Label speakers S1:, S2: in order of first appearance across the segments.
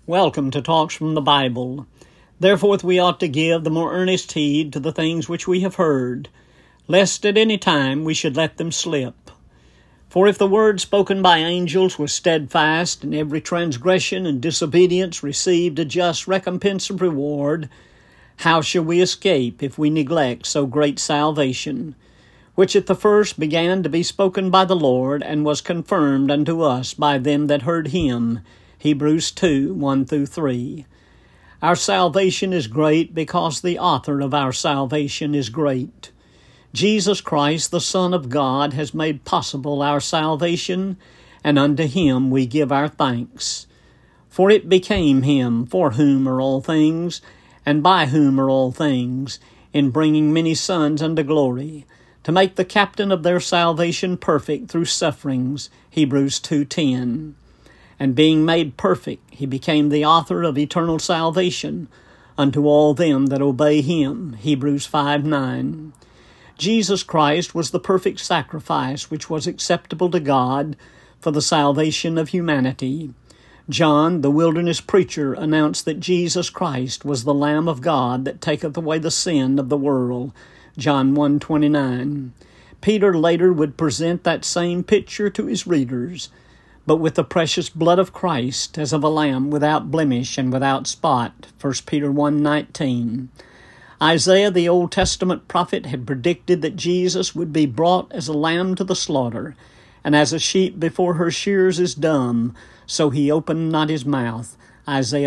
S1: Welcome to Talks from the Bible. Therefore we ought to give the more earnest heed to the things which we have heard, lest at any time we should let them slip. For if the word spoken by angels was steadfast, and every transgression and disobedience received a just recompense of reward, how shall we escape if we neglect so great salvation, which at the first began to be spoken by the Lord, and was confirmed unto us by them that heard him? Hebrews 2, 1-3. Our salvation is great because the author of our salvation is great. Jesus Christ, the Son of God, has made possible our salvation, and unto him we give our thanks. For it became him, for whom are all things, and by whom are all things, in bringing many sons unto glory, to make the captain of their salvation perfect through sufferings. Hebrews 2:10. And being made perfect, he became the author of eternal salvation unto all them that obey him. Hebrews 5:9. Jesus Christ was the perfect sacrifice which was acceptable to God for the salvation of humanity. John, the wilderness preacher, announced that Jesus Christ was the Lamb of God that taketh away the sin of the world. John 1:29. Peter later would present that same picture to his readers, but with the precious blood of Christ as of a lamb without blemish and without spot. 1 Peter 1:19. Isaiah, the Old Testament prophet, had predicted that Jesus would be brought as a lamb to the slaughter, and as a sheep before her shears is dumb, so he opened not his mouth. Isaiah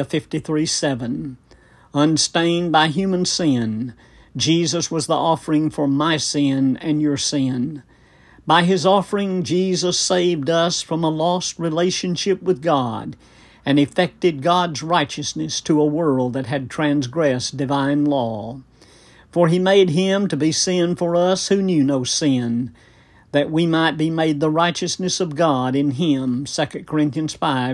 S1: 53:7. Unstained by human sin, Jesus was the offering for my sin and your sin. By his offering, Jesus saved us from a lost relationship with God and effected God's righteousness to a world that had transgressed divine law. For he made him to be sin for us who knew no sin, that we might be made the righteousness of God in him. 2 Corinthians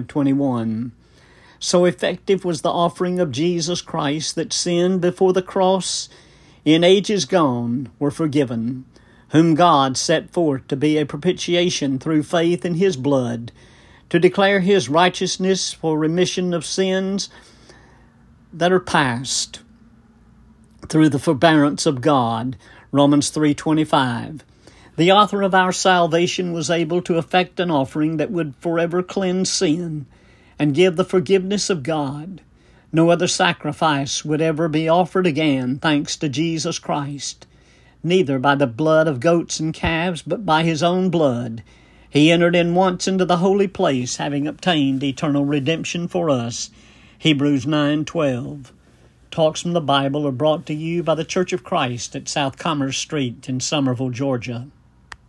S1: 5:21. So effective was the offering of Jesus Christ that sin before the cross in ages gone were forgiven, whom God set forth to be a propitiation through faith in his blood, to declare his righteousness for remission of sins that are past, through the forbearance of God. Romans 3:25. The author of our salvation was able to effect an offering that would forever cleanse sin and give the forgiveness of God. No other sacrifice would ever be offered again, thanks to Jesus Christ. Neither by the blood of goats and calves, but by his own blood. He entered in once into the holy place, having obtained eternal redemption for us. Hebrews 9:12. Talks from the Bible are brought to you by the Church of Christ at South Commerce Street in Summerville, Georgia.